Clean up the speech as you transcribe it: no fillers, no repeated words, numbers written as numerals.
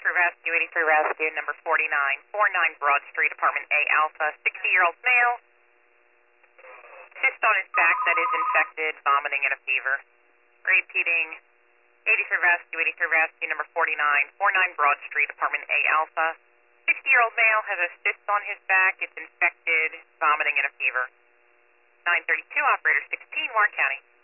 Rescue, 83 Rescue, number 49 Broad Street, apartment A Alpha, 60-year-old male, cyst on his back that is infected, vomiting and a fever. Repeating, 83 Rescue, number 49 Broad Street, apartment A Alpha, 60-year-old male has a cyst on his back, it's infected, vomiting and a fever. 932, operator 16, Warren County.